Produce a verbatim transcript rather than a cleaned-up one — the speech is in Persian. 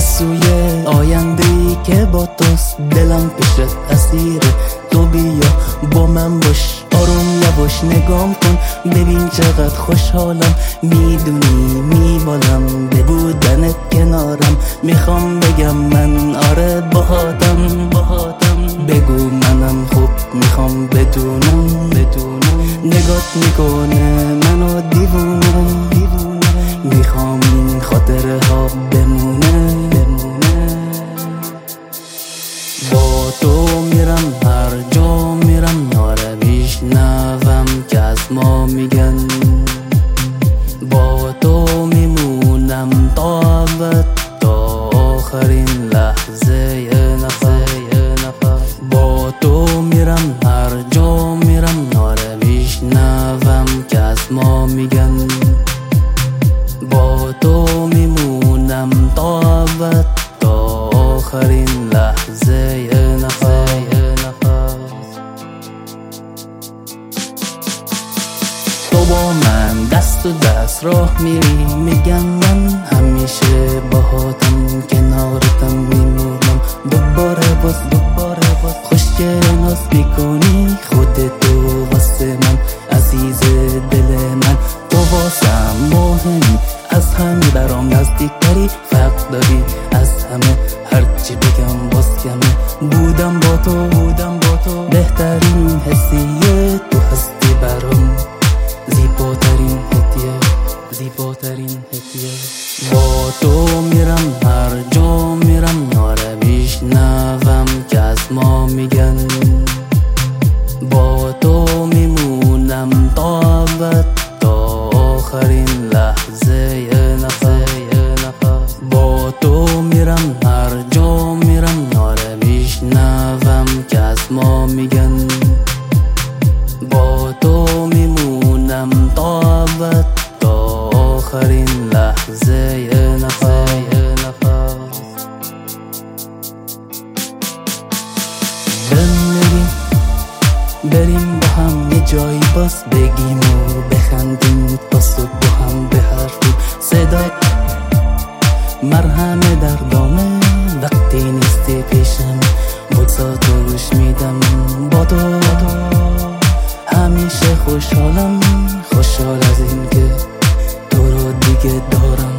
سوی آینده‌ای که با توست. دلم پیشت اسیره، تو بیا با من باش. آروم یواش نگام کن، ببین چقدر خوشحالم. میدونی میبالم به بودنت کنارم. میخوام بگم من آره باهاتم باهاتم بگو منم خوب میخوام بدونم بدونم نگات میکنه منو دیوونه دیوونه. میخوام این خاطره ها بمونه بمونه. با تو میرم هر جا میرم یاره، میشنوم که از ما میگن. با تو میمونم تا ابد، تا آخرین لحظه نفس. با تو میرم هر جا میرم یاره، میشنوم که از ما میگن. با تو میمونم تا ابد، تا آخرین لحظه نفس. تو با من دست و دست راه میری، میگم من همیشه باهاتم کنارتم میمونم. دوباره باز دوباره باز خوشگل ناز میکنی خودتو واسه من، عزیز دل من. تو واسم مهمی، از همه برام نزدیکتری. فرق داری از همه، هرچی بگم باز کمه. بودم با تو بودم با تو بهترین حسیه. تو هستی برام زیباترین هدیه زیباترین هدیه. با تو میرم هر جا میرم یاره، میشنوم که از ما میگن. با تو میمونم تا ابد، تا آخرین لحظه نفس. با تو میرم هر جا میرم یاره، میشنوم که از ما میگن. با تو میمونم تا ابد، تا آخرین لحظه نفس. بریم بریم با هم یه جایی باز بگیم و بخندیم تا صبح با هم به حرفیم. صدا مرهم دردامه وقتی نیستی پیشم، بگذار گوش میدم. با تو همیشه خوشحالم، خوشحال از این که تو رو دیگه دارم.